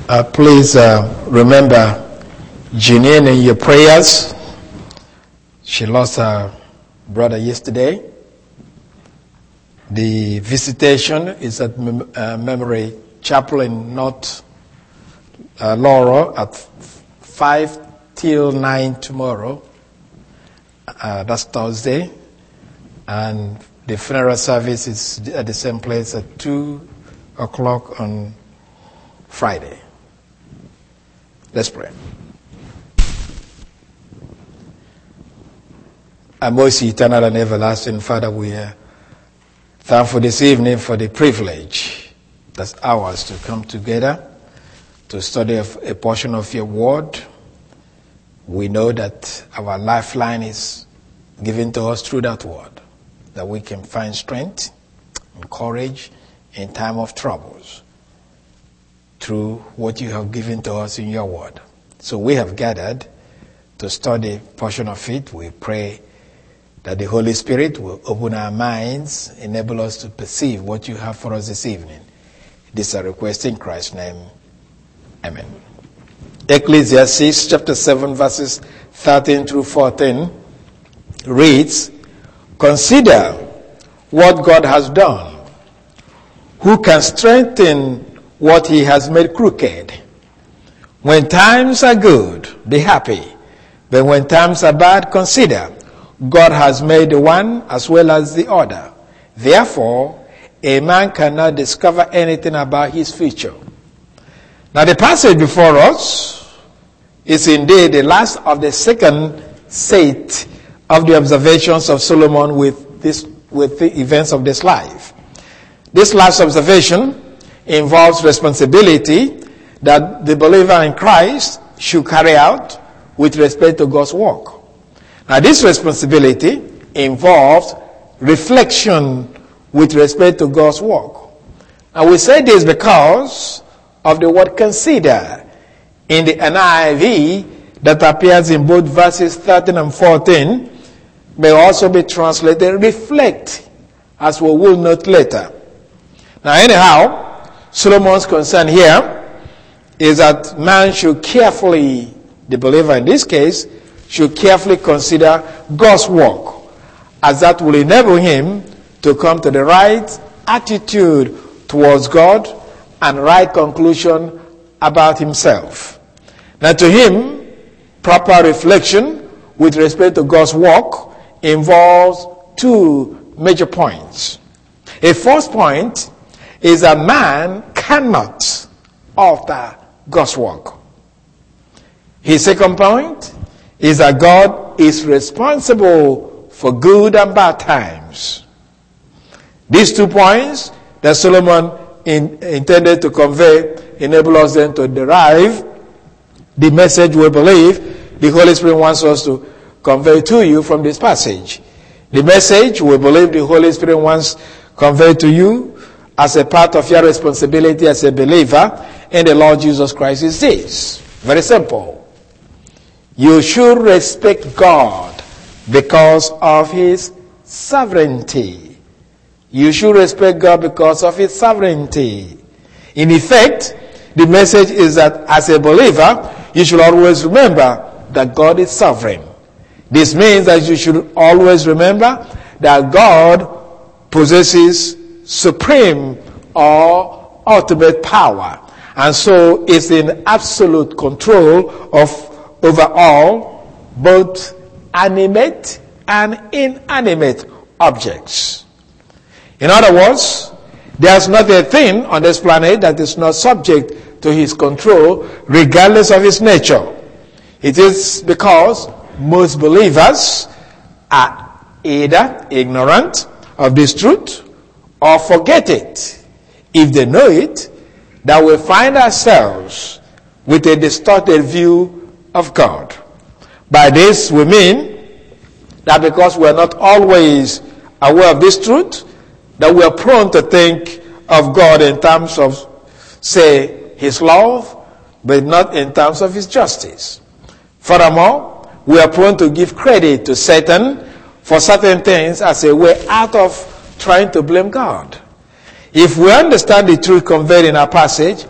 Please remember Janine in your prayers. She lost her brother yesterday. The visitation is at Memory Chapel in North Laurel at 5 till 9 tomorrow. That's Thursday. And the funeral service is at the same place at 2 o'clock on Friday. Let's pray. Our most eternal and everlasting Father, we are thankful this evening for the privilege that's ours to come together to study a portion of your word. We know that our lifeline is given to us through that word, that we can find strength and courage in time of troubles through what you have given to us in your word. So we have gathered to study a portion of it. We pray that the Holy Spirit will open our minds, enable us to perceive what you have for us this evening. This is a request in Christ's name. Amen. Ecclesiastes chapter 7 verses 13 through 14 reads, "Consider what God has done. Who can strengthen what he has made crooked? When times are good, be happy. But when times are bad, consider God has made the one as well as the other. Therefore, a man cannot discover anything about his future." Now the passage before us is indeed the last of the second set of the observations of Solomon with the events of this life. This last observation involves responsibility that the believer in Christ should carry out with respect to God's work. Now this responsibility involves reflection with respect to God's work. And we say this because of the word consider in the NIV that appears in both verses 13 and 14 may also be translated reflect, as we will note later. Now anyhow, Solomon's concern here is that man should carefully, the believer in this case, should carefully consider God's work, as that will enable him to come to the right attitude towards God and right conclusion about himself. Now to him, proper reflection with respect to God's work involves two major points. A first point is that man cannot alter God's work. His second point is that God is responsible for good and bad times. These 2 points that Solomon intended to convey enable us then to derive the message we believe the Holy Spirit wants us to convey to you from this passage. The message we believe the Holy Spirit wants conveyed to you as a part of your responsibility as a believer in the Lord Jesus Christ is this. Very simple. You should respect God because of his sovereignty. You should respect God because of his sovereignty. In effect, the message is that as a believer, you should always remember that God is sovereign. This means that you should always remember that God possesses supreme or ultimate power, and so is in absolute control over all, both animate and inanimate objects. In other words, there's not a thing on this planet that is not subject to his control, regardless of its nature. It is because most believers are either ignorant of this truth or forget it. If they know it, that we find ourselves with a distorted view of God. By this we mean that because we are not always aware of this truth, that we are prone to think of God in terms of, say, his love, but not in terms of his justice. Furthermore, we are prone to give credit to Satan for certain things as a way out of trying to blame God. If we understand the truth conveyed in our passage,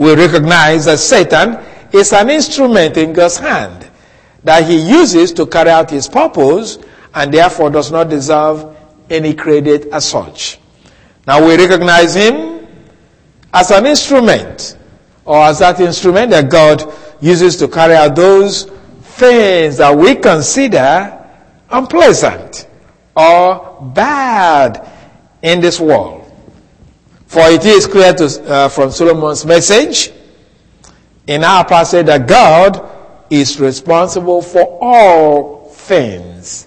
we recognize that Satan is an instrument in God's hand that he uses to carry out his purpose and therefore does not deserve any credit as such. Now we recognize him as an instrument, or as that instrument that God uses to carry out those things that we consider unpleasant or bad in this world. For it is clear from Solomon's message in our passage that God is responsible for all things,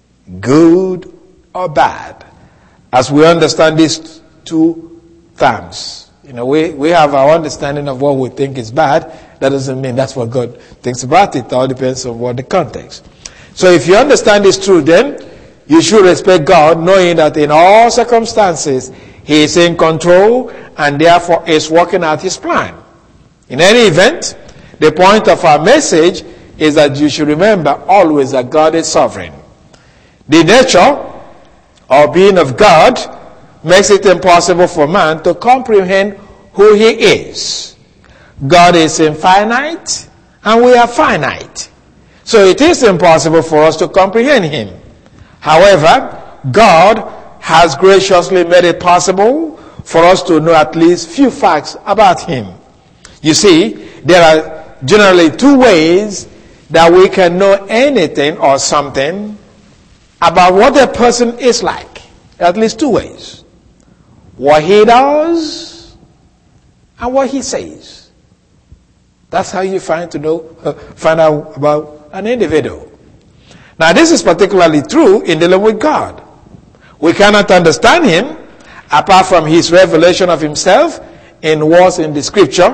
good or bad. As we understand these two terms, we have our understanding of what we think is bad. That doesn't mean that's what God thinks about it. It all depends on what the context. So if you understand this truth, then you should respect God, knowing that in all circumstances he is in control and therefore is working out his plan. In any event, the point of our message is that you should remember always that God is sovereign. The nature or being of God makes it impossible for man to comprehend who he is. God is infinite and we are finite. So it is impossible for us to comprehend him. However, God has graciously made it possible for us to know at least few facts about him. You see, there are generally two ways that we can know anything or something about what a person is like. At least two ways. What he does and what he says. That's how you find out about an individual. Now this is particularly true in dealing with God. We cannot understand him apart from his revelation of himself in words in the scripture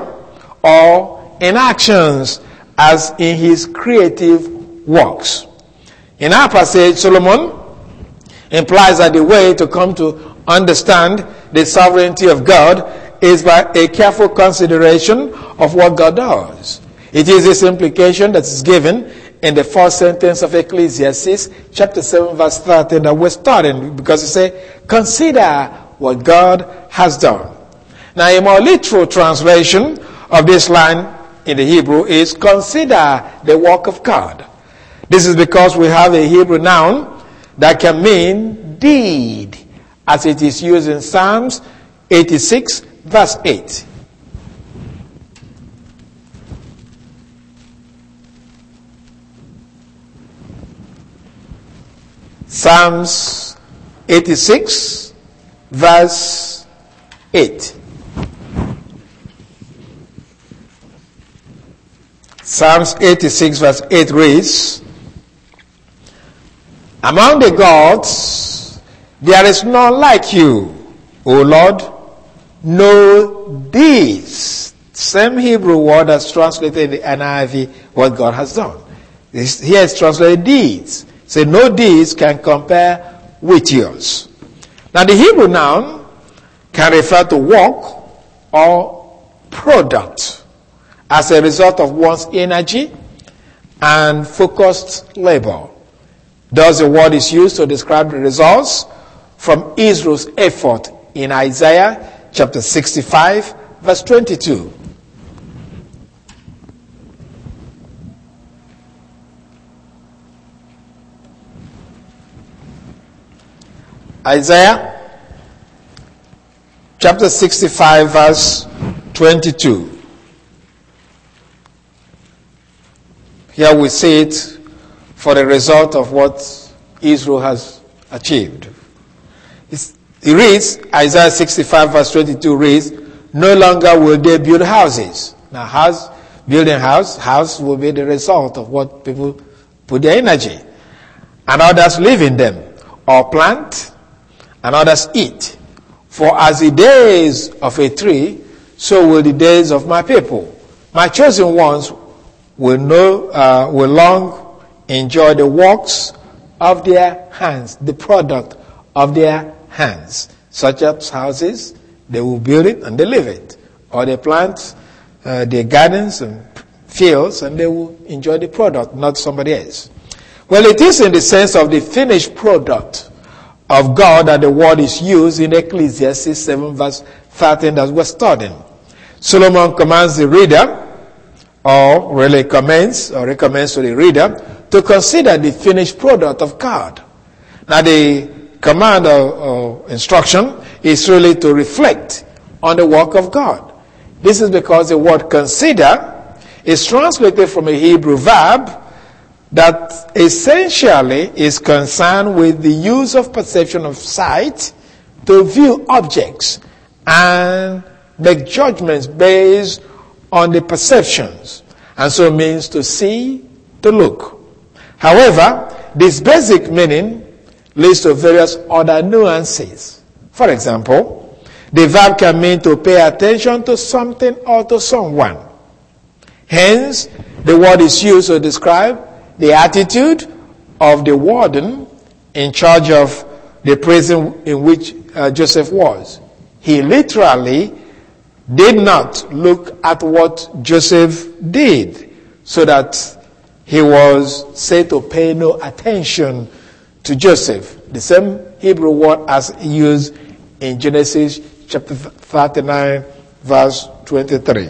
or in actions as in his creative works. In our passage, Solomon implies that the way to come to understand the sovereignty of God is by a careful consideration of what God does. It is this implication that is given in the first sentence of Ecclesiastes chapter 7 verse 13 that we're starting, because it says, consider what God has done. Now a more literal translation of this line in the Hebrew is consider the work of God. This is because we have a Hebrew noun that can mean deed, as it is used in Psalms 86 verse 8. Psalms 86 verse 8. Psalms 86 verse 8 reads, among the gods there is none like you, O Lord. No deeds. Same Hebrew word as translated in the NIV, what God has done. Here it's translated deeds. So no deeds can compare with yours. Now the Hebrew noun can refer to work or product as a result of one's energy and focused labor. Thus the word is used to describe the results from Israel's effort in Isaiah chapter 65 verse 22. Isaiah chapter 65 verse 22. Here we see it for the result of what Israel has achieved. It reads, Isaiah 65 verse 22 reads, no longer will they build houses. Now building house will be the result of what people put their energy. And others live in them, or plant, and others eat. For as the days of a tree, so will the days of my people. My chosen ones will long enjoy the works of their hands, the product of their hands. Such as houses, they will build it and they live it. Or they plant their gardens and fields and they will enjoy the product, not somebody else. Well, it is in the sense of the finished product of God that the word is used in Ecclesiastes 7 verse 13 that we're studying. Solomon commands the reader, or really recommends to the reader, to consider the finished product of God. Now the command or instruction is really to reflect on the work of God. This is because the word consider is translated from a Hebrew verb that essentially is concerned with the use of perception of sight to view objects and make judgments based on the perceptions, and so means to see, to look. However, this basic meaning leads to various other nuances. For example, the verb can mean to pay attention to something or to someone. Hence, the word is used to describe the attitude of the warden in charge of the prison in which Joseph was. He literally did not look at what Joseph did, so that he was said to pay no attention to Joseph. The same Hebrew word as used in Genesis chapter 39, verse 23.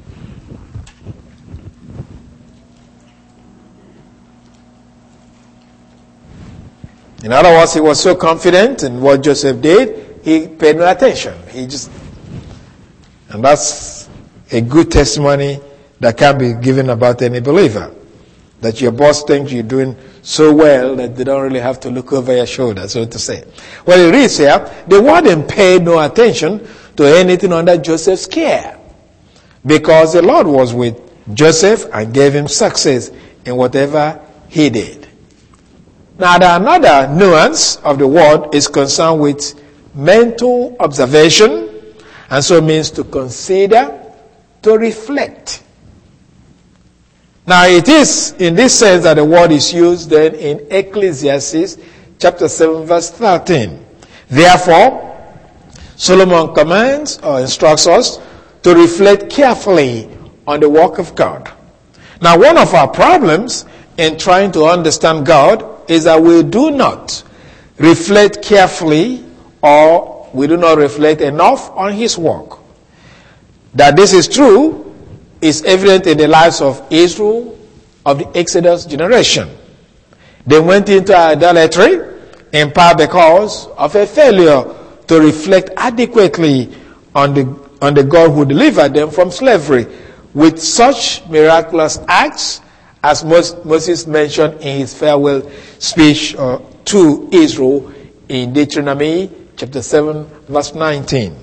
In other words, he was so confident in what Joseph did, he paid no attention. And that's a good testimony that can be given about any believer. That your boss thinks you're doing so well that they don't really have to look over your shoulder, so to say. Well, it reads here, the warden paid no attention to anything under Joseph's care, because the Lord was with Joseph and gave him success in whatever he did. Now, another nuance of the word is concerned with mental observation, and so it means to consider, to reflect. Now, it is in this sense that the word is used then in Ecclesiastes chapter 7, verse 13. Therefore, Solomon commands or instructs us to reflect carefully on the work of God. Now, one of our problems in trying to understand God is that we do not reflect carefully, or we do not reflect enough on his work. That this is true is evident in the lives of Israel of the Exodus generation. They went into idolatry in part because of a failure to reflect adequately on the God who delivered them from slavery with such miraculous acts as Moses mentioned in his farewell speech to Israel in Deuteronomy chapter 7, verse 19.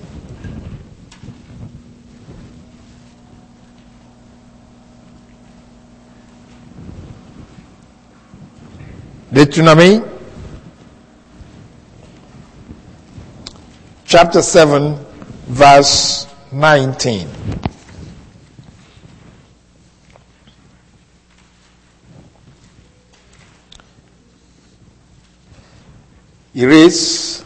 Deuteronomy chapter 7, verse 19. It reads,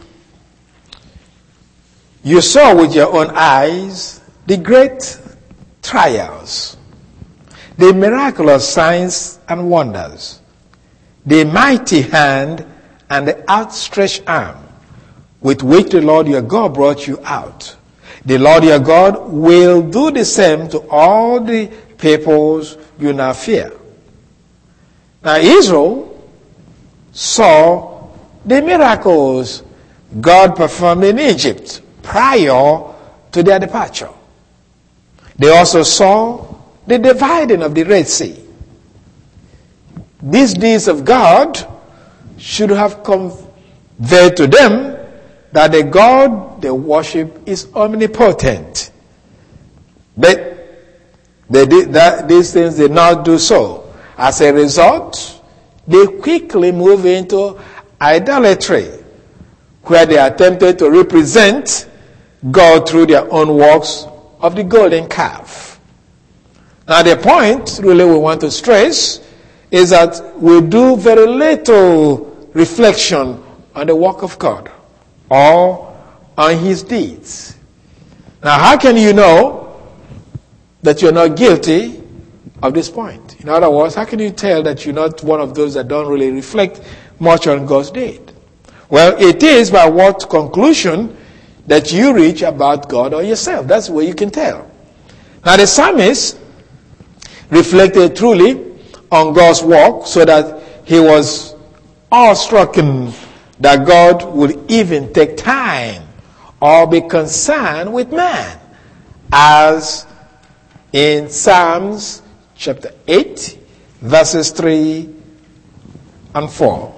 you saw with your own eyes the great trials, the miraculous signs and wonders, the mighty hand and the outstretched arm with which the Lord your God brought you out. The Lord your God will do the same to all the peoples you now fear. Now Israel saw the miracles God performed in Egypt prior to their departure. They also saw the dividing of the Red Sea. These deeds of God should have conveyed to them that the God they worship is omnipotent. But these things did not do so. As a result, they quickly move into idolatry, where they attempted to represent God through their own works of the golden calf. Now the point really we want to stress is that we do very little reflection on the work of God or on his deeds. Now how can you know that you're not guilty of this point? In other words, how can you tell that you're not one of those that don't really reflect much on God's deed? Well, it is by what conclusion that you reach about God or yourself. That's where you can tell. Now the psalmist reflected truly on God's work so that he was awestruck that God would even take time or be concerned with man, as in Psalms chapter 8, verses 3 and 4.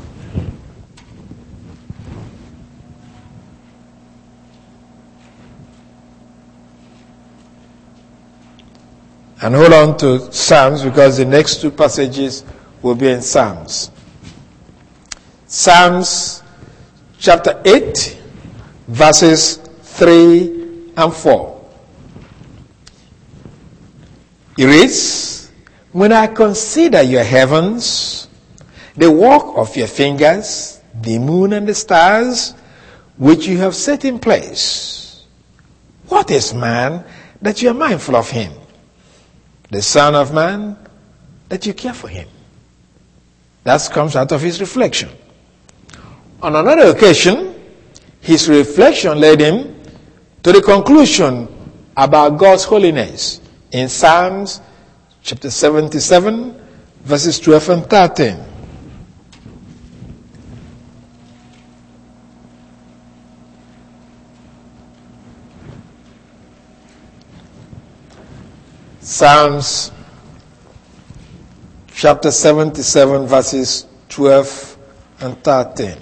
And hold on to Psalms, because the next two passages will be in Psalms. Psalms chapter 8, verses 3 and 4. It reads, "When I consider your heavens, the work of your fingers, the moon and the stars, which you have set in place, what is man that you are mindful of him? The Son of Man, that you care for him." That comes out of his reflection. On another occasion, his reflection led him to the conclusion about God's holiness in Psalms chapter 77, verses 12 and 13. Psalms chapter 77, verses 12 and 13.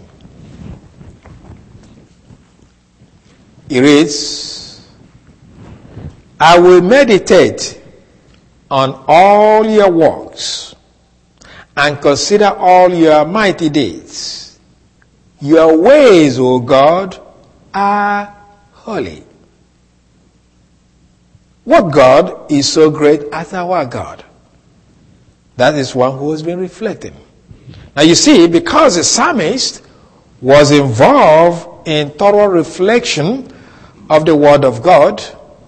It reads, "I will meditate on all your works and consider all your mighty deeds. Your ways, O God, are holy." What God is so great as our God? That is one who has been reflecting. Now you see, because the psalmist was involved in thorough reflection of the Word of God,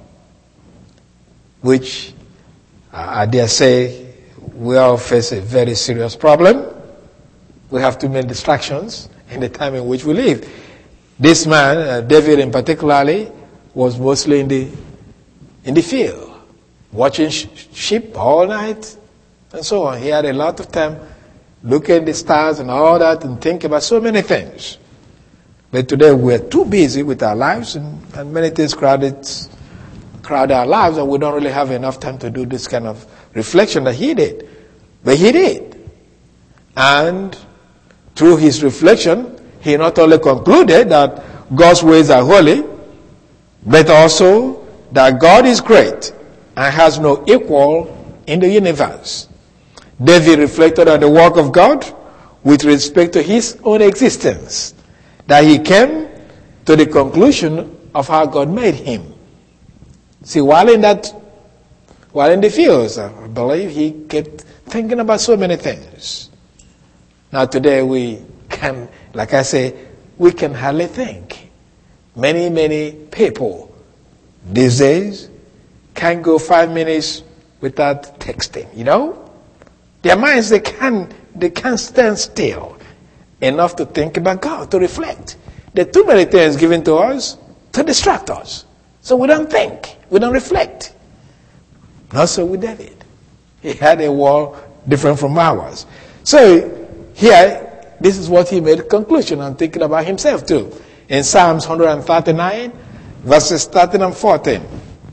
which I dare say we all face a very serious problem. We have too many distractions in the time in which we live. This man, David in particularly, was mostly in the field, watching sheep all night and so on. He had a lot of time looking at the stars and all that and thinking about so many things. But today we're too busy with our lives and many things crowd our lives, and we don't really have enough time to do this kind of reflection that he did. But he did. And through his reflection, he not only concluded that God's ways are holy, but also that God is great and has no equal in the universe. David reflected on the work of God with respect to his own existence, that he came to the conclusion of how God made him. See, while in the fields, I believe he kept thinking about so many things. Now today we can, like I say, we can hardly think. Many people these days can't go 5 minutes without texting, Their minds, they can't stand still enough to think about God, to reflect. There are too many things given to us to distract us. So we don't think, we don't reflect. Not so with David. He had a world different from ours. So here, this is what he made a conclusion on thinking about himself too. In Psalms 139, verses 13 and 14.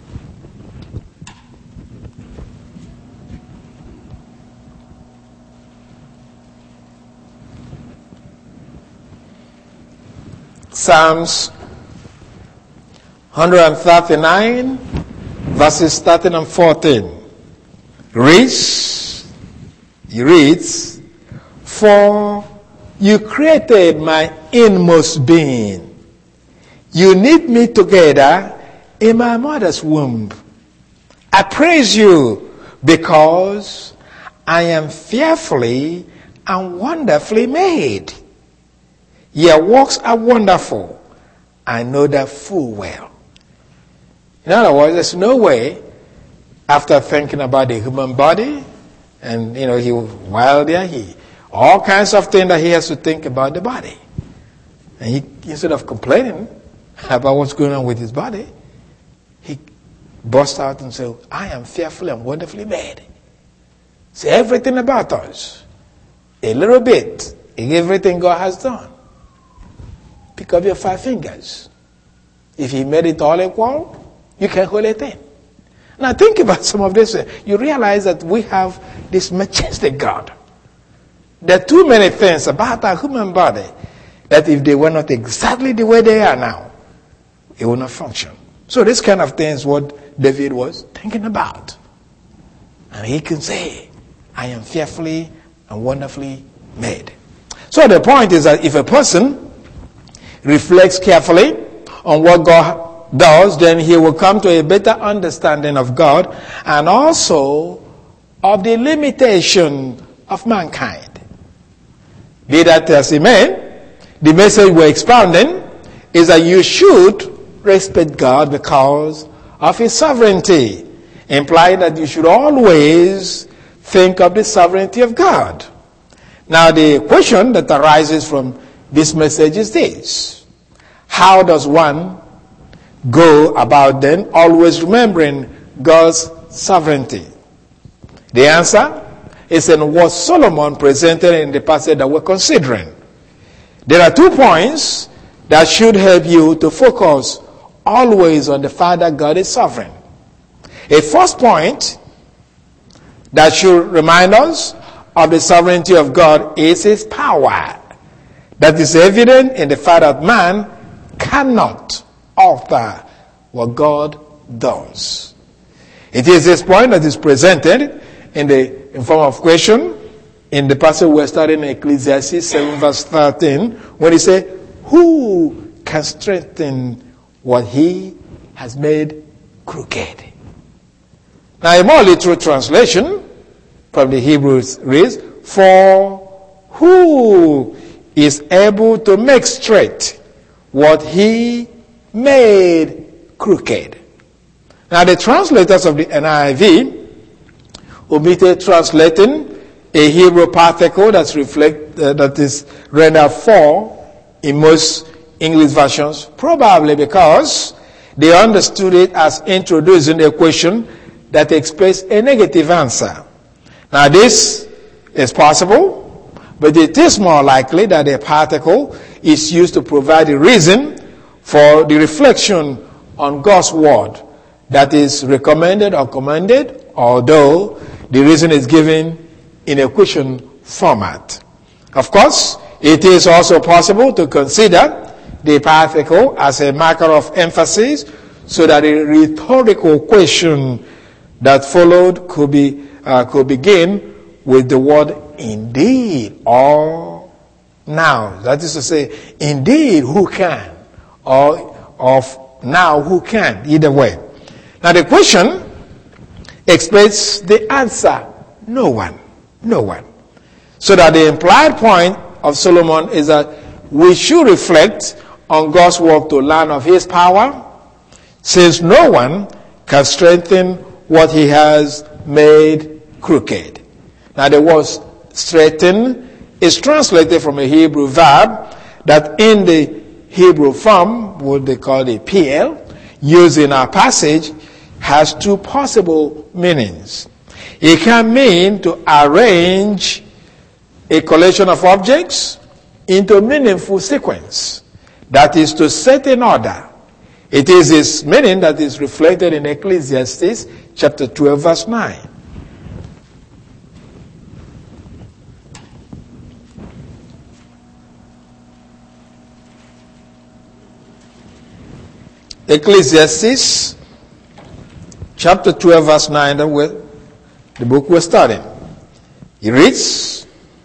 Psalms 139, verses 13 and 14. He reads, "For you created my inmost being. You knit me together in my mother's womb. I praise you because I am fearfully and wonderfully made. Your works are wonderful. I know that full well." In other words, there's no way, after thinking about the human body, and he while there, all kinds of things that he has to think about the body. And instead of complaining about what's going on with his body, he burst out and say, I am fearfully and wonderfully made. Say everything about us. A little bit. Everything God has done. Pick up your 5 fingers. If he made it all equal, you can hold a thing. Now think about some of this. You realize that we have this majestic God. There are too many things about our human body that if they were not exactly the way they are now, it would not function. So this kind of thing is what David was thinking about. And he can say, I am fearfully and wonderfully made. So the point is that if a person reflects carefully on what God does, then he will come to a better understanding of God and also of the limitation of mankind. Be that as it may, the message we're expounding is that you should respect God because of his sovereignty, implying that you should always think of the sovereignty of God. Now the question that arises from this message is this: how does one go about then always remembering God's sovereignty? The answer is in what Solomon presented in the passage that we're considering. There are 2 points that should help you to focus always on the fact that God is sovereign. A first point that should remind us of the sovereignty of God is his power. That is evident in the fact that man cannot alter what God does. It is this point that is presented in form of question in the passage we're studying in Ecclesiastes 7 verse 13, when he says, who can strengthen what he has made crooked? Now a more literal translation from the Hebrew reads, for who is able to make straight what he made crooked? Now the translators of the NIV omitted translating a Hebrew particle that is rendered for in most English versions, probably because they understood it as introducing a question that expressed a negative answer. Now this is possible, but it is more likely that a particle is used to provide a reason for the reflection on God's word that is recommended or commanded, although the reason is given in a question format. Of course, it is also possible to consider the particle as a marker of emphasis so that a rhetorical question that followed could begin with the word indeed or now. That is to say, indeed, who can? Or of now, who can? Either way. Now the question explains the answer. No one. No one. So that the implied point of Solomon is that we should reflect on God's work to learn of his power, since no one can strengthen what he has made crooked. Now the word straighten is translated from a Hebrew verb that in the Hebrew form, what they call the PL, used in our passage, has 2 possible meanings. It can mean to arrange a collection of objects into meaningful sequence. That is to set in order. It is this meaning that is reflected in Ecclesiastes chapter 12 verse 9. Ecclesiastes chapter 12 verse 9, the book we're studying. It reads,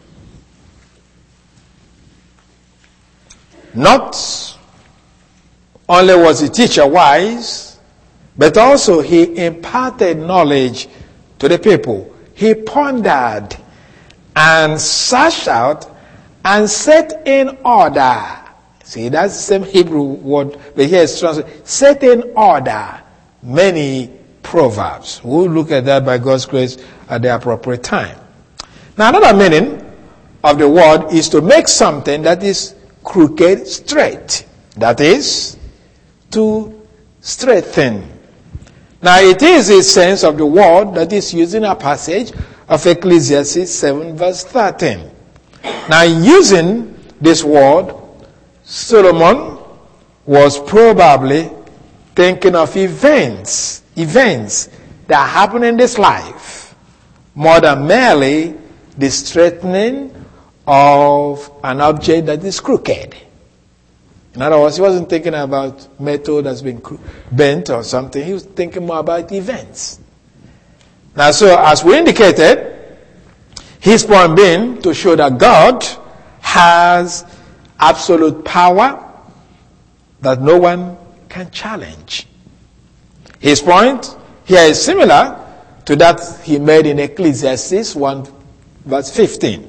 not only was the teacher wise, but also he imparted knowledge to the people. He pondered and searched out and set in order. See, that's the same Hebrew word, but here it's translated, set in order many proverbs. We'll look at that by God's grace at the appropriate time. Now another meaning of the word is to make something that is crooked straight. That is, to straighten. Now, it is a sense of the word that is used in a passage of Ecclesiastes 7 verse 13. Now, using this word, Solomon was probably thinking of events that happen in this life, more than merely the straightening of an object that is crooked. In other words, he wasn't thinking about metal that's been bent or something. He was thinking more about events. Now, so as we indicated, his point being to show that God has absolute power that no one can challenge. His point here is similar to that he made in Ecclesiastes 1 verse 15.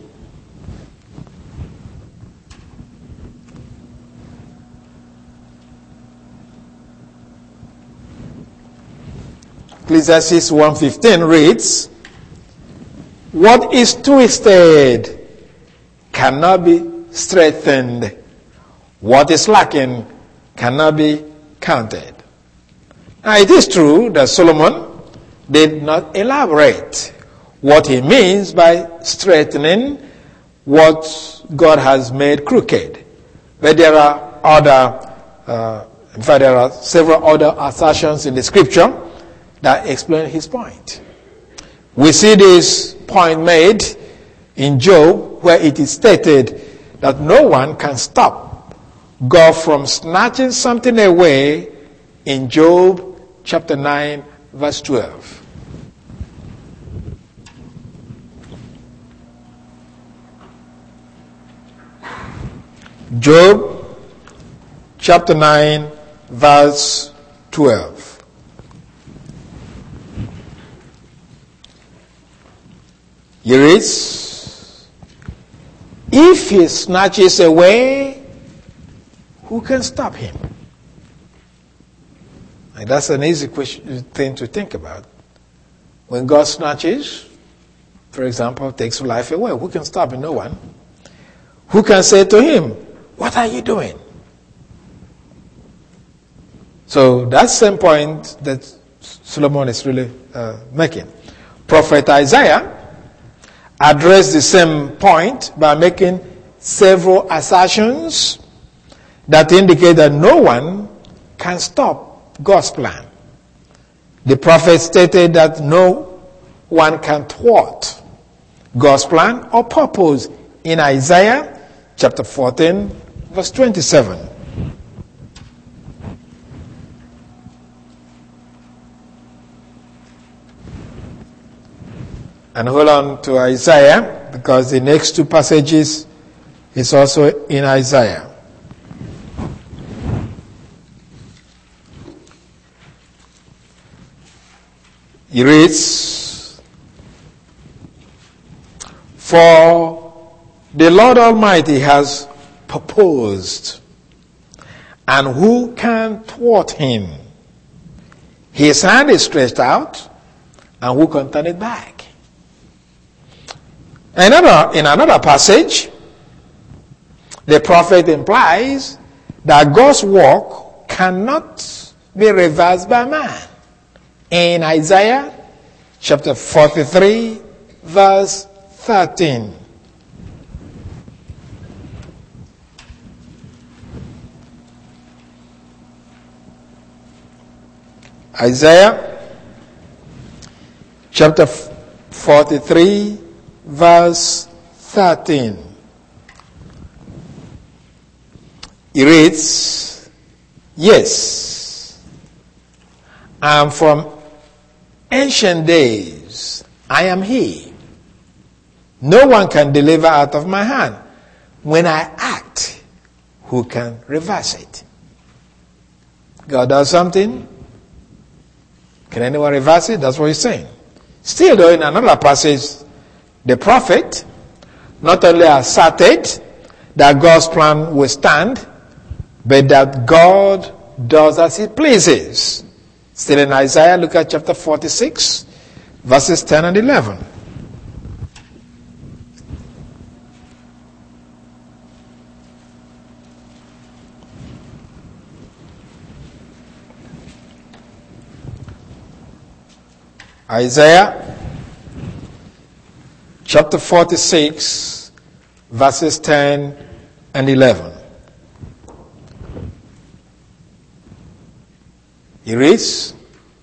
Ecclesiastes 1:15 reads, "What is twisted cannot be straightened. What is lacking cannot be counted." Now, it is true that Solomon did not elaborate what he means by straightening what God has made crooked. But there are there are several other assertions in the scripture that explain his point. We see this point made in Job, where it is stated that no one can stop God from snatching something away, in Job chapter 9 verse 12. Job chapter 9 verse 12. Here is, if he snatches away, who can stop him? And that's an easy thing to think about. When God snatches, for example, takes life away, who can stop him? No one. Who can say to him, "What are you doing?" So that's the same point that Solomon is really making. Prophet Isaiah addressed the same point by making several assertions that indicate that no one can stop God's plan. The prophet stated that no one can thwart God's plan or purpose in Isaiah chapter 14 verse 27. And hold on to Isaiah, because the next two passages is also in Isaiah. He reads, "For the Lord Almighty has proposed, and who can thwart him? His hand is stretched out, and who can turn it back?" In another passage, the prophet implies that God's work cannot be reversed by man. In Isaiah chapter 43, verse 13. Isaiah chapter 43, verse 13. He reads, "Yes, and from ancient days I am He. No one can deliver out of my hand. When I act, who can reverse it?" God does something. Can anyone reverse it? That's what he's saying. Still, though, in another passage, the prophet not only asserted that God's plan will stand, but that God does as he pleases. Still in Isaiah, look at chapter 46, verses 10 and 11. Isaiah chapter 46, verses 10 and 11. He reads,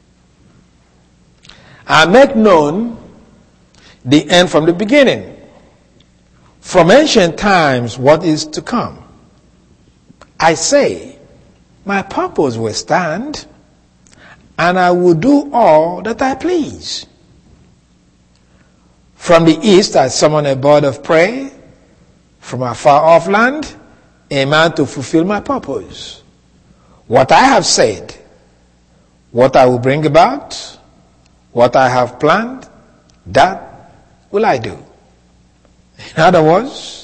"I make known the end from the beginning, from ancient times what is to come. I say, my purpose will stand, and I will do all that I please. From the east I summon a bird of prey, from a far off land, a man to fulfill my purpose. What I have said, what I will bring about, what I have planned, that will I do." In other words,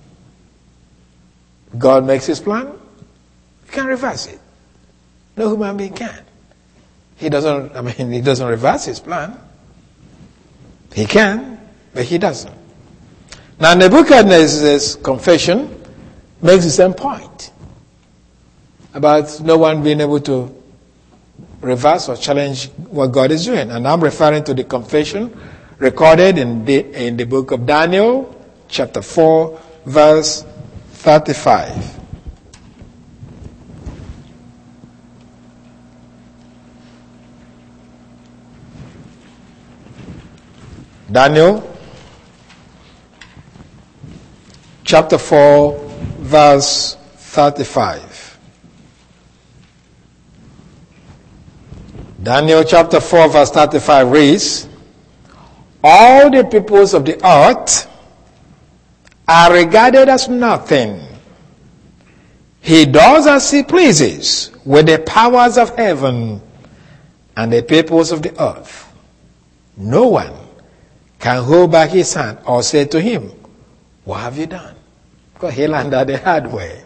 God makes his plan, you can reverse it. No human being can. He doesn't reverse his plan. He can, but he doesn't. Now Nebuchadnezzar's confession makes the same point about no one being able to reverse or challenge what God is doing. And I'm referring to the confession recorded in the book of Daniel, chapter 4, verse 35. Daniel, chapter 4, verse 35. Daniel chapter 4 verse 35 reads, "All the peoples of the earth are regarded as nothing. He does as he pleases with the powers of heaven and the peoples of the earth. No one can hold back his hand or say to him, 'What have you done?'" Because he learned that the hard way.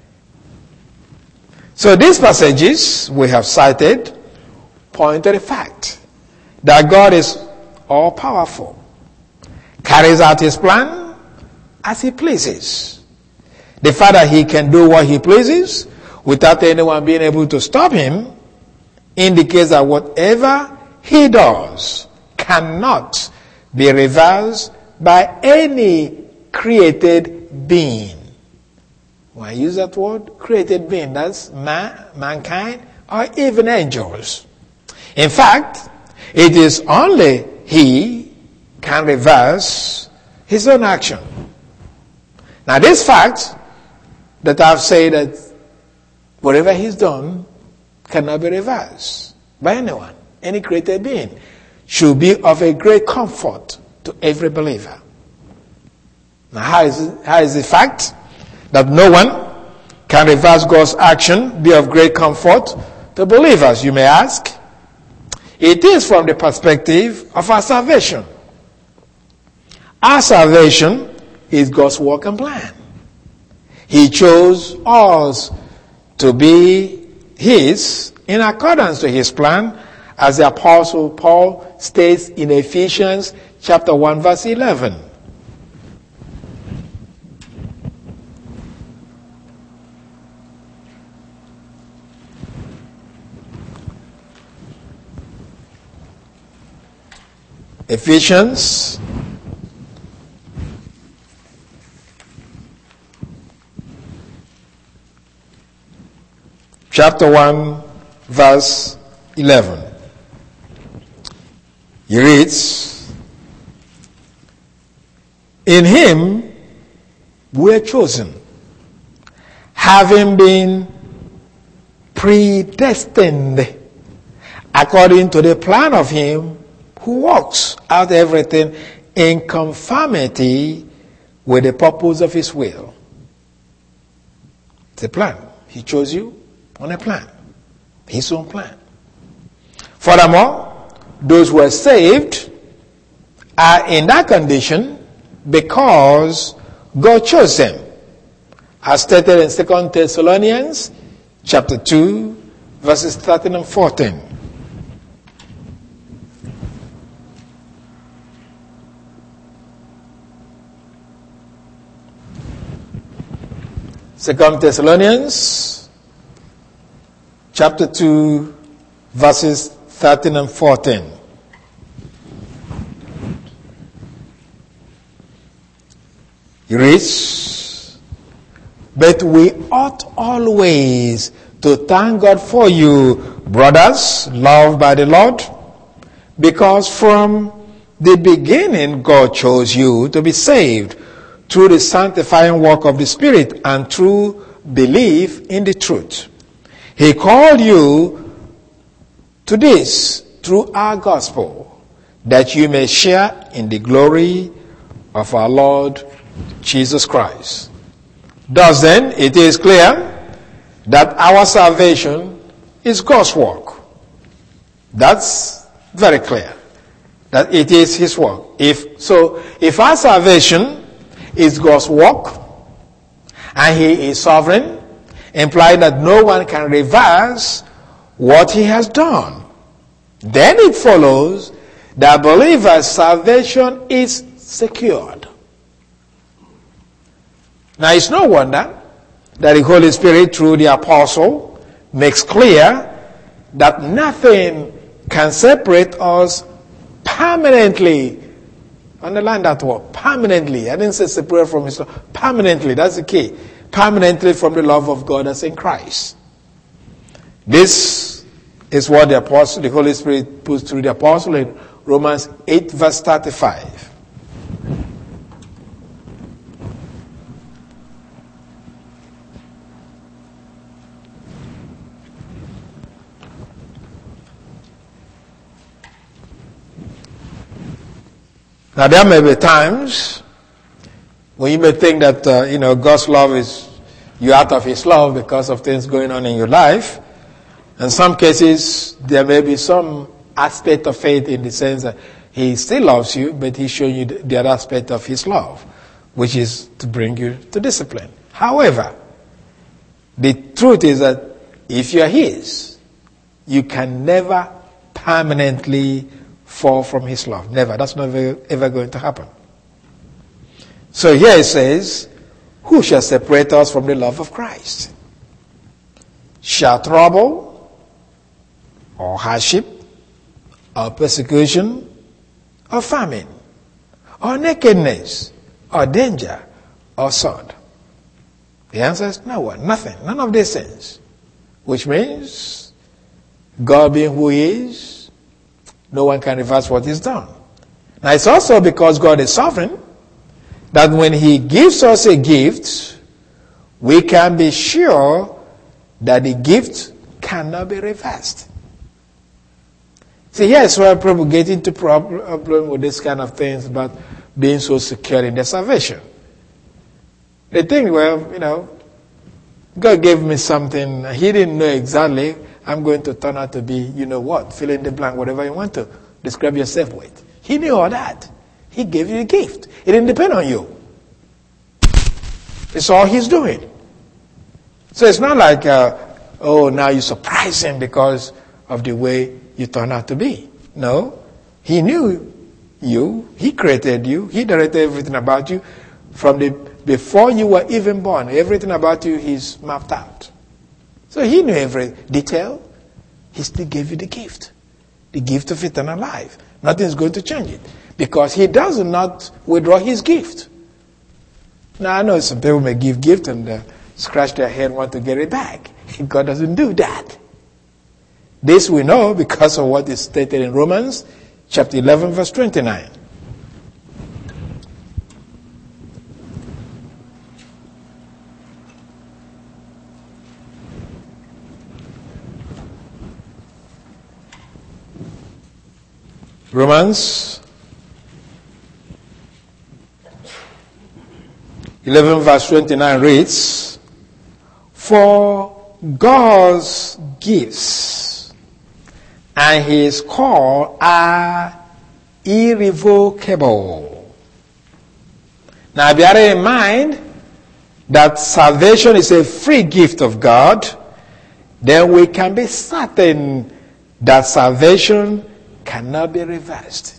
So these passages we have cited point to the fact that God is all-powerful, carries out his plan as he pleases. The fact that he can do what he pleases without anyone being able to stop him indicates that whatever he does cannot be reversed by any created being. When I use that word, created being, that's mankind or even angels. In fact, it is only he can reverse his own action. Now this fact that I've said that whatever he's done cannot be reversed by anyone, any created being, should be of a great comfort to every believer. Now how is the fact that no one can reverse God's action be of great comfort to believers, you may ask? It is from the perspective of our salvation. Our salvation is God's work and plan. He chose us to be his in accordance to his plan, as the Apostle Paul states in Ephesians chapter 1 verse 11. Ephesians chapter 1 verse 11. He reads, "In him we are chosen, having been predestined according to the plan of him who works out everything in conformity with the purpose of his will." It's a plan. He chose you on a plan. His own plan. Furthermore, those who are saved are in that condition because God chose them, as stated in 2 Thessalonians chapter 2 verses 13 and 14. Second Thessalonians chapter 2 verses 13 and 14. He reads, but we ought always to thank God for you, brothers, loved by the Lord, because from the beginning God chose you to be saved through the sanctifying work of the Spirit and through belief in the truth. He called you to this through our gospel, that you may share in the glory of our Lord Jesus Christ. Thus then, it is clear that our salvation is God's work. That's very clear, that it is His work. If our salvation is God's work, and He is sovereign, implying that no one can reverse what He has done, then it follows that believer's salvation is secured. Now, it's no wonder that the Holy Spirit, through the apostle, makes clear that nothing can separate us permanently. Underline that word, permanently. I didn't say separate from His love. Permanently, that's the key. Permanently from the love of God that's in Christ. This is what the Holy Spirit puts through the apostle in Romans 8 verse 35. Now, there may be times when you may think that, God's love is, you're out of His love because of things going on in your life. In some cases, there may be some aspect of faith in the sense that He still loves you, but He's showing you the other aspect of His love, which is to bring you to discipline. However, the truth is that if you're His, you can never permanently fall from His love. Never. That's not ever going to happen. So here it says, who shall separate us from the love of Christ? Shall trouble, or hardship, or persecution, or famine, or nakedness, or danger, or sword? The answer is no one, nothing, none of these things. Which means, God being who He is, no one can reverse what He's done. Now, it's also because God is sovereign that when He gives us a gift, we can be sure that the gift cannot be reversed. See, here's where people get into problem with this kind of things about being so secure in their salvation. They think, well, God gave me something. He didn't know exactly I'm going to turn out to be, fill in the blank, whatever you want to describe yourself with. He knew all that. He gave you a gift. It didn't depend on you. It's all He's doing. So it's not like, now you surprise Him because of the way you turn out to be. No. He knew you. He created you. He directed everything about you before you were even born. Everything about you He's mapped out. So He knew every detail. He still gave you the gift of eternal life. Nothing's going to change it because He does not withdraw His gift. Now, I know some people may give gift and scratch their head and want to get it back. God doesn't do that. This we know because of what is stated in Romans chapter 11 verse 29. Romans 11 verse 29 reads, for God's gifts and His call are irrevocable. Now bear in mind that salvation is a free gift of God, then we can be certain that salvation cannot be reversed.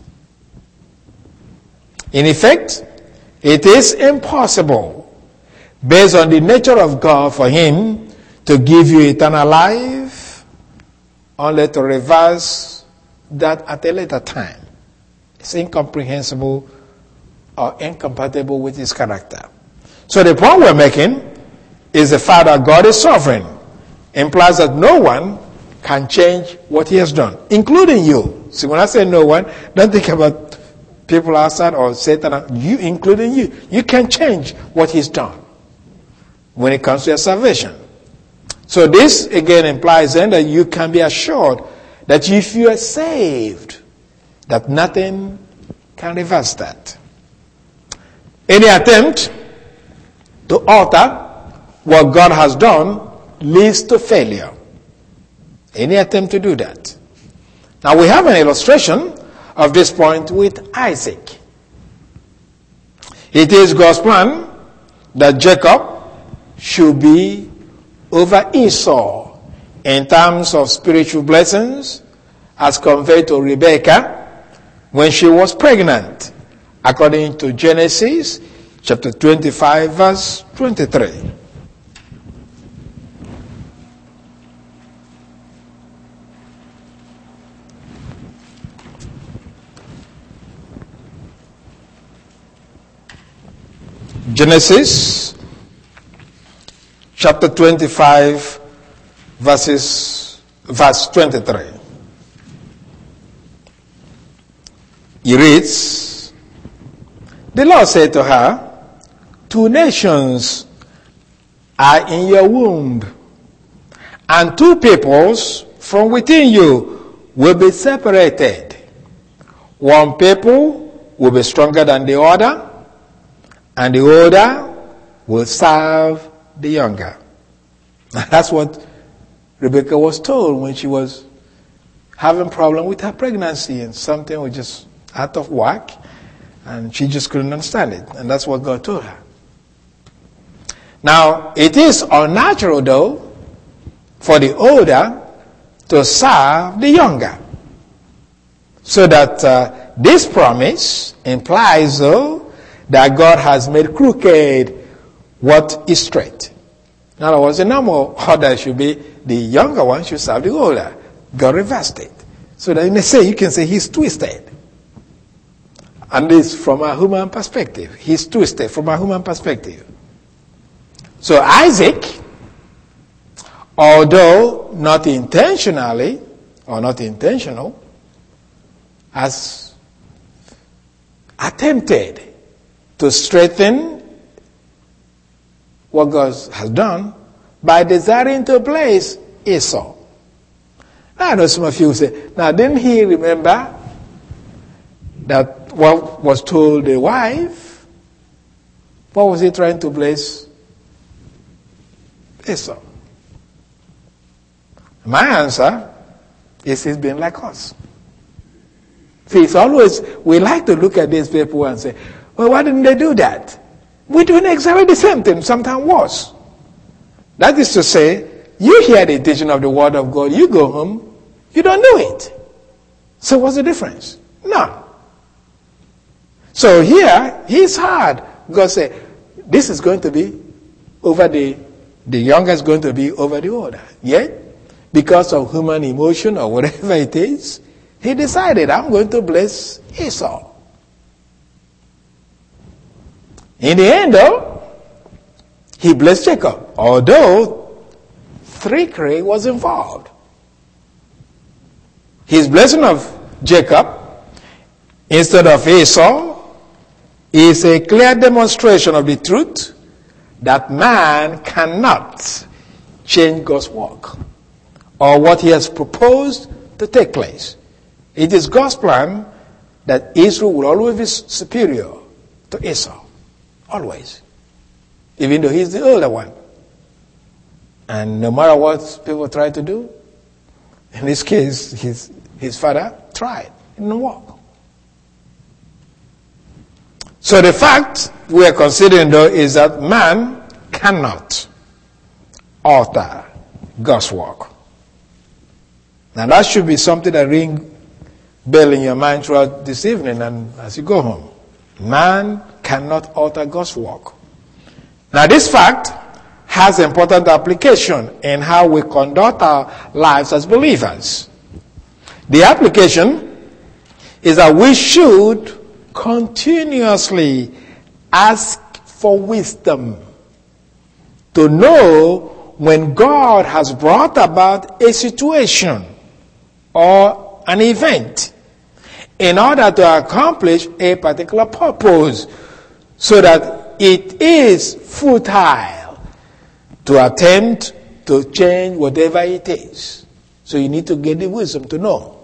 In effect, it is impossible, based on the nature of God, for Him to give you eternal life, only to reverse that at a later time. It's incomprehensible or incompatible with His character. So the point we're making is the fact that God is sovereign. Implies that no one can change what he has done, including you. See, when I say no one, don't think about people outside or Satan. You, including you. You can change what he's done when it comes to your salvation. So this again implies then that you can be assured that if you are saved, that nothing can reverse that. Any attempt to alter what God has done leads to failure. Any attempt to do that. Now we have an illustration of this point with Isaac. It is God's plan that Jacob should be over Esau in terms of spiritual blessings as compared to Rebekah when she was pregnant, according to Genesis chapter 25 verse 23. Genesis chapter 25 verse 23. He reads, the Lord said to her, 2 nations are in your womb, and 2 peoples from within you will be separated. One people will be stronger than the other, and the older will serve the younger. That's what Rebekah was told when she was having problem with her pregnancy, and something was just out of whack, and she just couldn't understand it. And that's what God told her. Now, it is unnatural, though, for the older to serve the younger. So that this promise implies, though, that God has made crooked what is straight. In other words, the normal order should be the younger one should serve the older. God reversed it. So that you can say he's twisted. And this from a human perspective. He's twisted from a human perspective. So Isaac, although not intentionally or not intentional, has attempted to strengthen what God has done by desiring to bless Esau. Now I know some of you say, now didn't he remember that what was told the wife? What was he trying to bless Esau? My answer is he's been like us. See, it's always, we like to look at these people and say, well, why didn't they do that? We're doing exactly the same thing, sometimes worse. That is to say, you hear the teaching of the word of God, you go home, you don't do it. So what's the difference? None. So here, it's hard. God said, this is going to be over the younger is going to be over the older. Yet, because of human emotion or whatever it is, he decided, I'm going to bless Esau. In the end, though, he blessed Jacob, although trickery was involved. His blessing of Jacob instead of Esau is a clear demonstration of the truth that man cannot change God's work or what he has proposed to take place. It is God's plan that Israel will always be superior to Esau. Always. Even though he's the older one. And no matter what people try to do, in this case, his father tried. It didn't work. So the fact we are considering, though, is that man cannot alter God's work. Now that should be something that rings bell in your mind throughout this evening and as you go home. Man cannot alter God's work. Now this fact has important application in how we conduct our lives as believers. The application is that we should continuously ask for wisdom to know when God has brought about a situation or an event in order to accomplish a particular purpose, so that it is futile to attempt to change whatever it is. So you need to get the wisdom to know.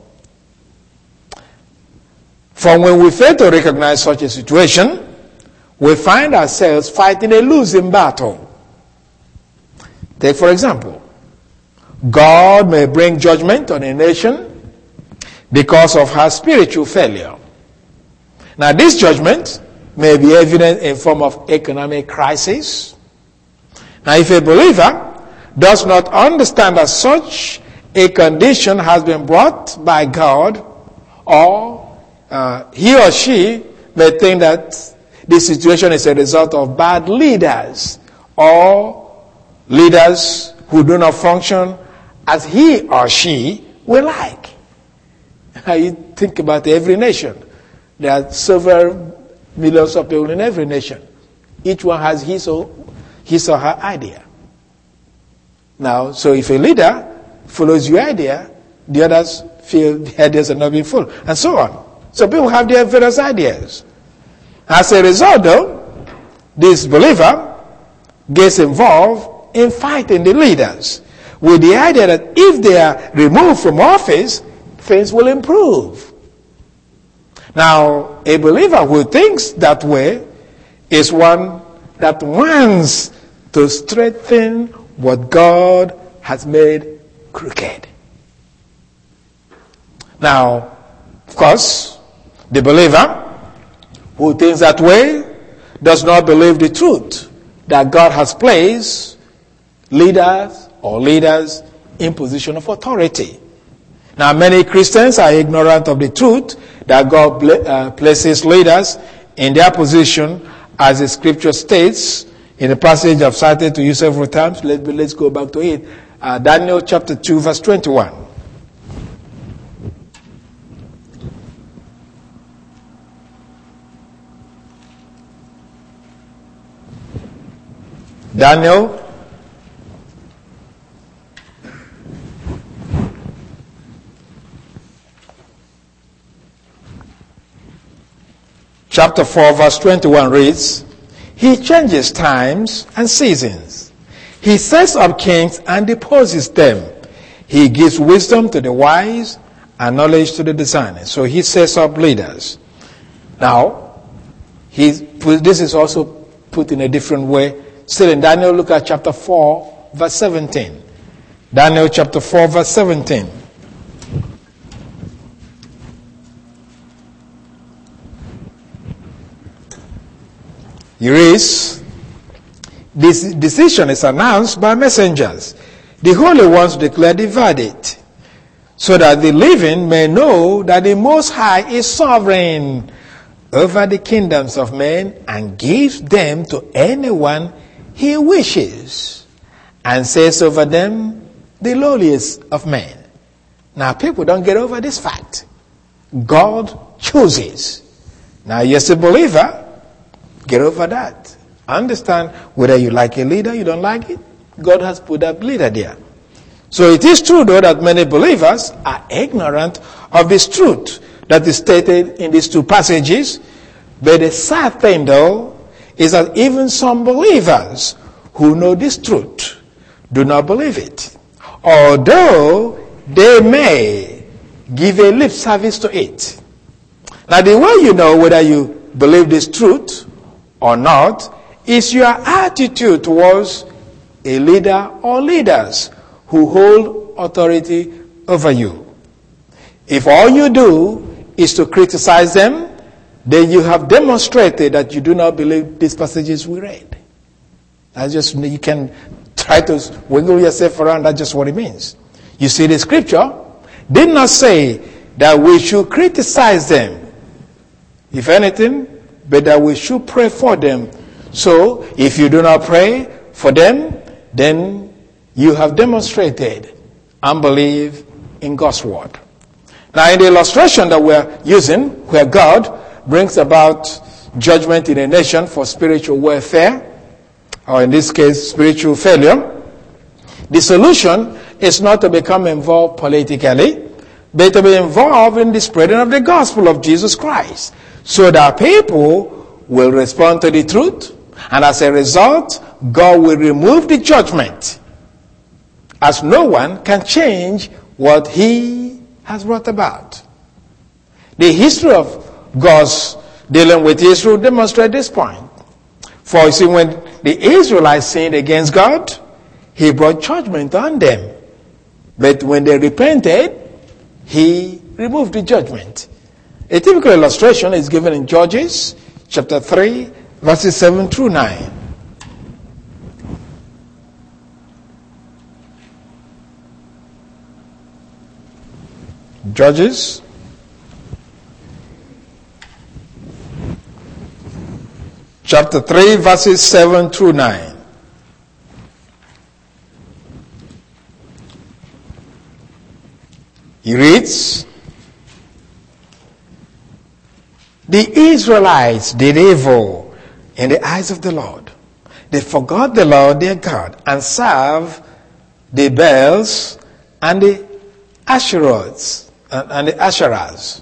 From when we fail to recognize such a situation, we find ourselves fighting a losing battle. Take, for example, God may bring judgment on a nation because of her spiritual failure. Now, this judgment may be evident in form of economic crisis. Now, if a believer does not understand that such a condition has been brought by God, or he or she may think that this situation is a result of bad leaders or leaders who do not function as he or she will like. You think about every nation. There are several millions of people in every nation. Each one has his or her idea. Now, so if a leader follows your idea, the others feel the ideas are not being followed, and so on. So people have their various ideas. As a result, though, this believer gets involved in fighting the leaders with the idea that if they are removed from office, things will improve. Now, a believer who thinks that way is one that wants to strengthen what God has made crooked. Now, of course, the believer who thinks that way does not believe the truth that God has placed leaders in position of authority. Now, many Christians are ignorant of the truth that God places leaders in their position, as the scripture states in the passage I've cited to you several times. Let's go back to it. Daniel chapter 2, verse 21. Daniel chapter 4 verse 21 reads, He changes times and seasons. He sets up kings and deposes them. He gives wisdom to the wise and knowledge to the discerning. So he sets up leaders. Now, this is also put in a different way. Still in Daniel, look at chapter 4, verse 17. Daniel chapter 4, verse 17. Here is, this decision is announced by messengers. The holy ones declare the verdict, so that the living may know that the Most High is sovereign over the kingdoms of men and gives them to anyone he wishes, and sets over them the lowliest of men. Now, people don't get over this fact. God chooses. Now, you're a believer, get over that. Understand whether you like a leader, you don't like it. God has put that leader there. So it is true, though, that many believers are ignorant of this truth that is stated in these two passages. But the sad thing, though, is that even some believers who know this truth do not believe it, although they may give a lip service to it. Now, the way you know whether you believe this truth or not is your attitude towards a leader or leaders who hold authority over you. If all you do is to criticize them, then you have demonstrated that you do not believe these passages we read. That's just, you can try to wiggle yourself around, that's just what it means. You see, the scripture did not say that we should criticize them, if anything, but that we should pray for them. So, if you do not pray for them, then you have demonstrated unbelief in God's word. Now, in the illustration that we're using, where God brings about judgment in a nation for spiritual welfare, or in this case, spiritual failure, the solution is not to become involved politically, but to be involved in the spreading of the gospel of Jesus Christ, so that people will respond to the truth, and as a result, God will remove the judgment, as no one can change what he has brought about. The history of God's dealing with Israel demonstrates this point. For you see, when the Israelites sinned against God, he brought judgment on them. But when they repented, he removed the judgment. A typical illustration is given in Judges chapter 3, verses 7 through 9. Judges chapter 3, verses 7 through 9. He reads, "The Israelites did evil in the eyes of the Lord. They forgot the Lord their God and served the Baals and the Asheroths and the Asherahs.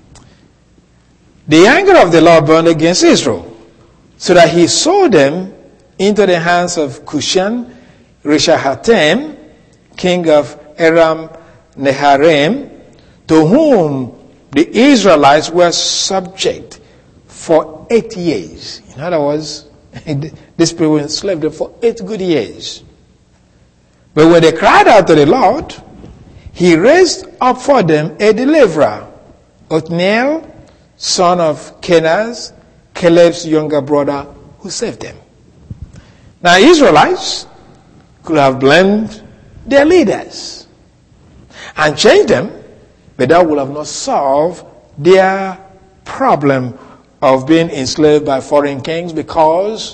The anger of the Lord burned against Israel, so that he sold them into the hands of Cushan Rishathaim, king of Aram Naharaim, to whom the Israelites were subject for 8 years." In other words, these people were enslaved for 8 good years. But when they cried out to the Lord, he raised up for them a deliverer, Othniel, son of Kenaz, Caleb's younger brother, who saved them. Now, Israelites could have blamed their leaders and changed them, but that would have not solved their problem of being enslaved by foreign kings, because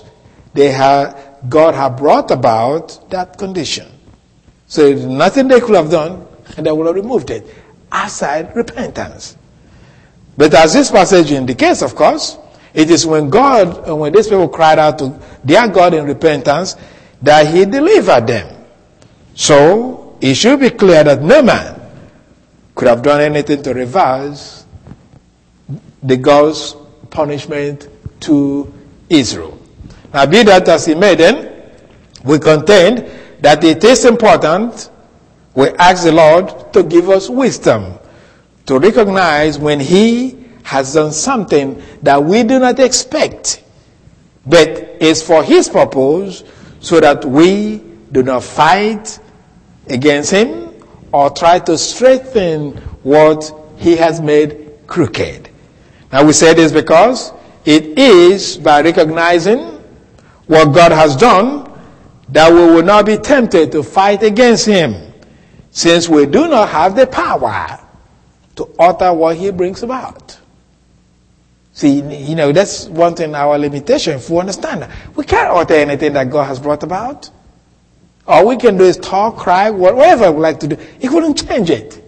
God had brought about that condition. So nothing they could have done, and they would have removed it, aside repentance. But as this passage indicates, of course, it is when these people cried out to their God in repentance, that he delivered them. So it should be clear that no man could have done anything to reverse the God's punishment to Israel. Now, be that as it may, then, we contend that it is important we ask the Lord to give us wisdom to recognize when he has done something that we do not expect, but is for his purpose, so that we do not fight against him or try to straighten what he has made crooked. Now, we say this because it is by recognizing what God has done that we will not be tempted to fight against him, since we do not have the power to alter what he brings about. See, that's one thing, our limitation, if we understand that. We can't alter anything that God has brought about. All we can do is talk, cry, whatever we like to do. He couldn't change it.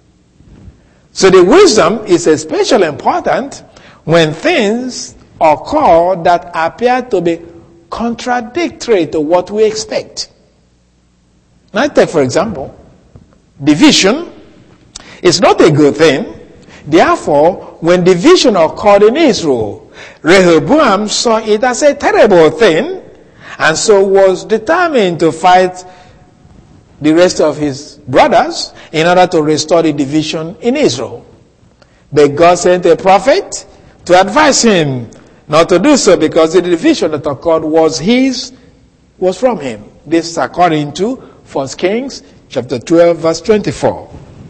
So the wisdom is especially important when things occur that appear to be contradictory to what we expect. Now, take for example, division is not a good thing. Therefore, when division occurred in Israel, Rehoboam saw it as a terrible thing, and so was determined to fight the rest of his brothers in order to restore the division in Israel. But God sent a prophet to advise him not to do so, because the division that occurred was from him. This is according to 1 Kings chapter 12, verse 24.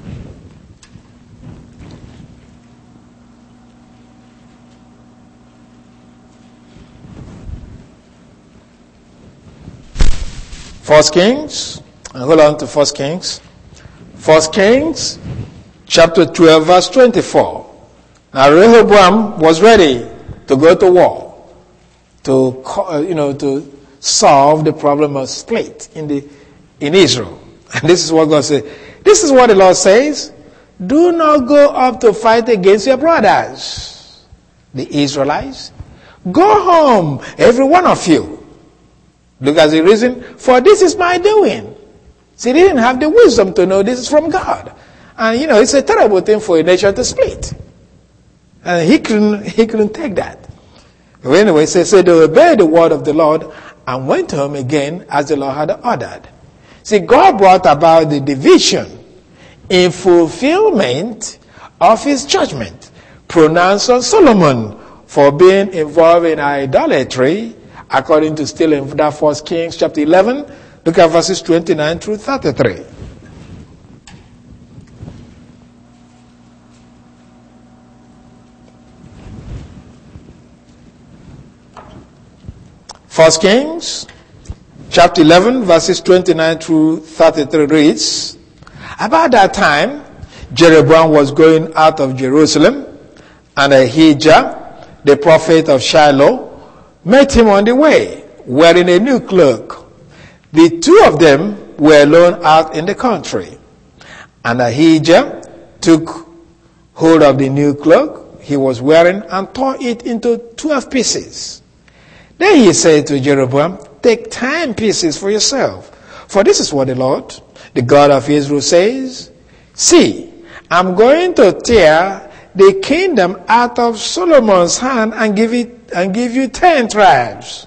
First Kings, hold on to 1 Kings. 1 Kings chapter 12, verse 24. Now Rehoboam was ready to go to war, to solve the problem of split in Israel. And this is what God said. This is what the Lord says: do not go up to fight against your brothers, the Israelites, Go home, every one of you. Look at the reason, for this is my doing. See, they didn't have the wisdom to know this is from God. And it's a terrible thing for a nation to split. And he couldn't take that. But anyway, so they obeyed the word of the Lord and went home again as the Lord had ordered. See, God brought about the division in fulfillment of his judgment pronounced on Solomon for being involved in idolatry, according to still in that 1 Kings chapter 11. Look at verses 29 through 33. First Kings chapter 11 verses 29 through 33 reads, about that time, Jeroboam was going out of Jerusalem, and Ahijah, the prophet of Shiloh, met him on the way, wearing a new cloak. The two of them were alone out in the country. And Ahijah took hold of the new cloak he was wearing and tore it into 12 pieces. Then he said to Jeroboam, take 10 pieces for yourself. For this is what the Lord, the God of Israel, says, see, I'm going to tear the kingdom out of Solomon's hand and give you 10 tribes.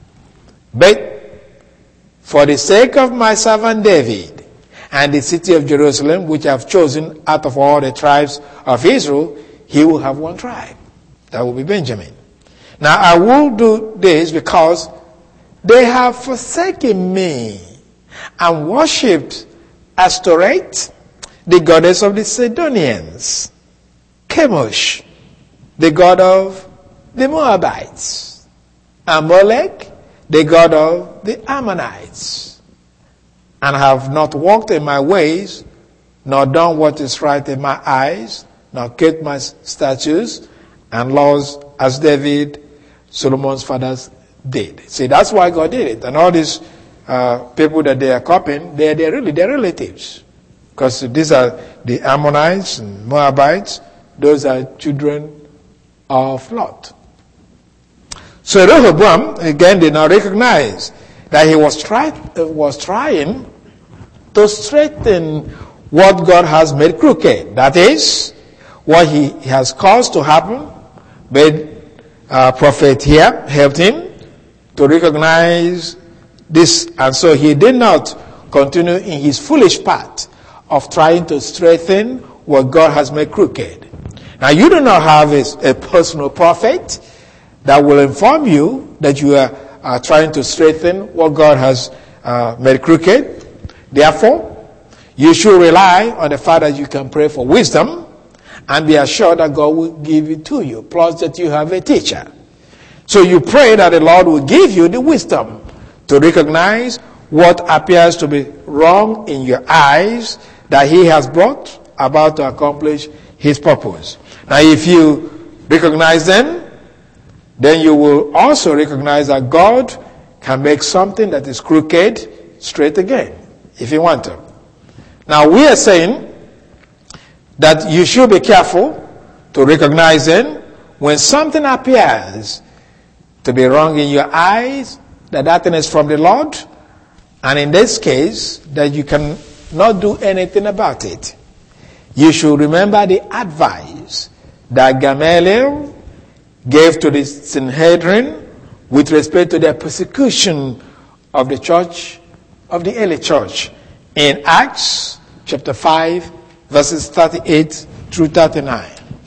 But for the sake of my servant David and the city of Jerusalem, which I have chosen out of all the tribes of Israel, he will have one tribe. That will be Benjamin. Now I will do this because they have forsaken me and worshipped Ashtoreth, the goddess of the Sidonians, Chemosh, the god of the Moabites, Amalek, the god of the Ammonites, and have not walked in my ways, nor done what is right in my eyes, nor kept my statutes and laws as David, Solomon's fathers, did. See, that's why God did it. And all these people that they are copying, they're really their relatives. Because these are the Ammonites and Moabites. Those are children of Lot. So Rehoboam, again, did not recognize that he was trying to straighten what God has made crooked. That is, what he has caused to happen. But prophet here helped him to recognize this, and so he did not continue in his foolish path of trying to straighten what God has made crooked. Now, you do not have a personal prophet that will inform you that you are trying to straighten what God has made crooked. Therefore, you should rely on the fact that you can pray for wisdom and be assured that God will give it to you, plus that you have a teacher. So you pray that the Lord will give you the wisdom to recognize what appears to be wrong in your eyes that he has brought about to accomplish his purpose. Now, if you recognize them, then you will also recognize that God can make something that is crooked straight again, if you want to. Now, we are saying that you should be careful to recognize them when something appears to be wrong in your eyes, that thing is from the Lord, and in this case, that you can not do anything about it. You should remember the advice that Gamaliel gave to the Sanhedrin with respect to their persecution of the church, of the early church, in Acts chapter 5, verses 38 through 39.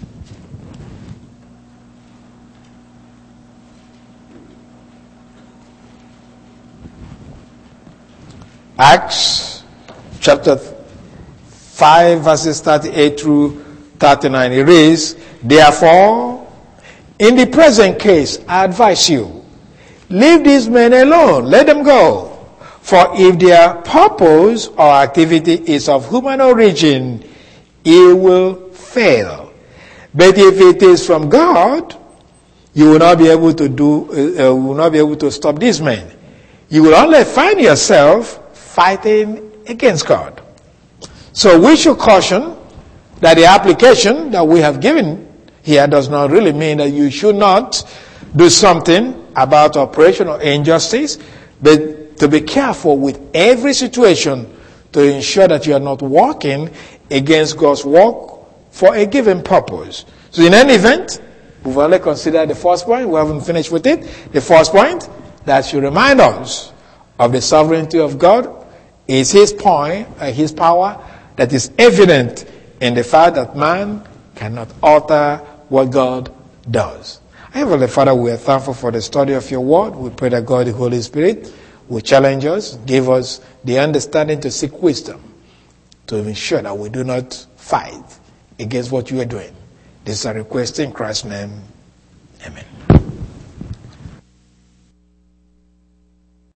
Acts chapter 5 verses 38 through 39. It reads, therefore, in the present case, I advise you, leave these men alone, let them go. For if their purpose or activity is of human origin, it will fail. But if it is from God, you will not be able to stop these men. You will only find yourself fighting against God. So we should caution that the application that we have given here does not really mean that you should not do something about oppression or injustice, but to be careful with every situation to ensure that you are not working against God's work for a given purpose. So in any event, we've only considered the first point. We haven't finished with it. The first point, that should remind us of the sovereignty of God, is his power that is evident in the fact that man cannot alter what God does. Heavenly Father, we are thankful for the study of your word. We pray that God, the Holy Spirit, will challenge us, give us the understanding to seek wisdom, to ensure that we do not fight against what you are doing. This is a request in Christ's name. Amen.